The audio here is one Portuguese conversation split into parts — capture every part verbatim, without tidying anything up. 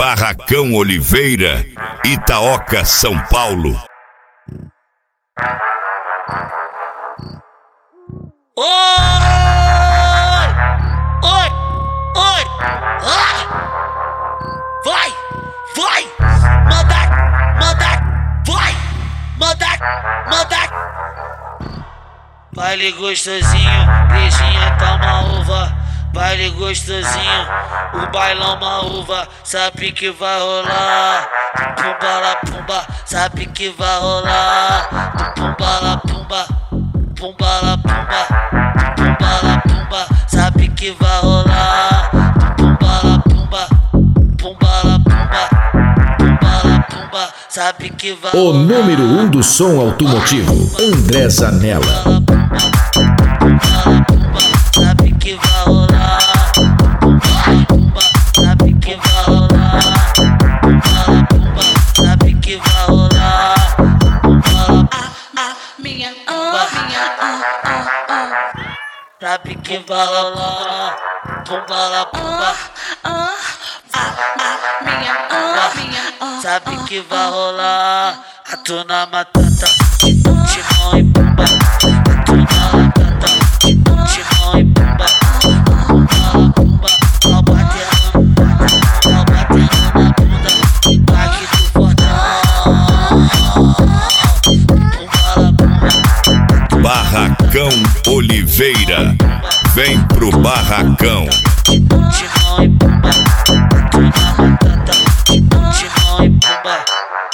Barracão Oliveira, Itaoca, São Paulo. Oi! Oi! Oi! Ah! Vai! Vai! Manda! Manda! Vai! Manda! Manda! Baile gostosinho, beijinha tá uma uva. Baile gostosinho, o bailão uma uva. Sabe que vai rolar. Pumba lá pumba, sabe que vai rolar. Pumba lá pumba, pumba lá pumba, pumba lá pumba, sabe que vai rolar. Pumba lá pumba, pumba lá pumba, pumba lá pumba, sabe que vai rolar. O número um do som automotivo, André Zanella. Sabe que vai rolar. Pumba, sabe que vai rolar. Pumba, sabe que vai rolar. Pumba, Ah, minha, ah, minha, ah, ah, ah. sabe que vai rolar. Pumba, lá, pumba. Ah, ah, ah, minha, ah, minha, ah, Sabe que vai rolar. Atuna matata, timão e pumba. Atuna matata, timão e pumba. Pumba, pumba, ó batendo, ó batendo na bunda. Impacto do fortão. Pumba, lá, pumba. Barracão Oliveira, vem pro Barracão. Timão e pumba. Atuna matata, timão e pumba.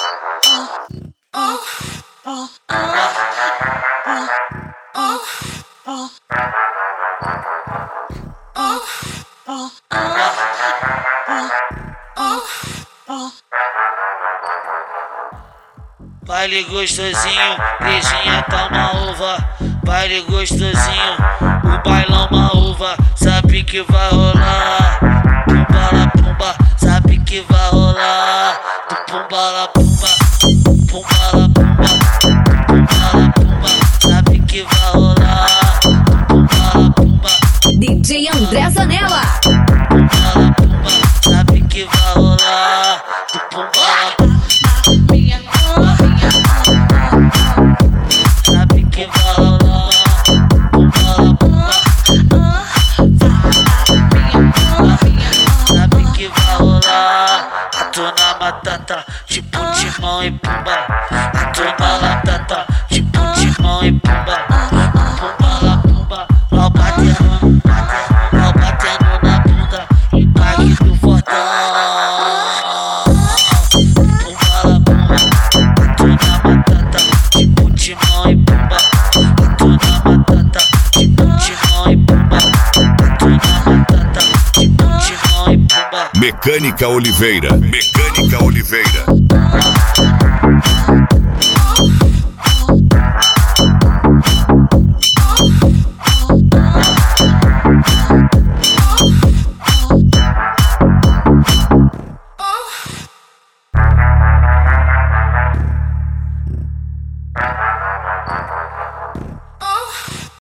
Baile gostosinho, beijinha tá uma uva. Baile gostosinho, o bailão uma uva. Sabe que vai rolar. Pumba lá pumba, sabe que vai rolar. Do pumba lá pumba, pumba lá pumba, pumba lá pumba, sabe que vai rolar. Pumba lá pumba, D J André Zanella. pumba lá pumba, sabe que vai rolar. Do pumba lá pumba. minha, ah, minha, Sabe que vai rolar. Pumba lá pumba, sabe que vai rolar. Atuna matata, tipo timão e pumba. Atuna latata, tipo timão e pumba. Pumba lá pumba, ó batendo, ó batendo na bunda. Impacto do fortão. Pumba lá pumba, atuna matata, tipo timão e pumba. Atuna matata, tipo timão e pumba. Atuna matata, tipo timão e pumba. Mecânica Oliveira, Mecânica Oliveira.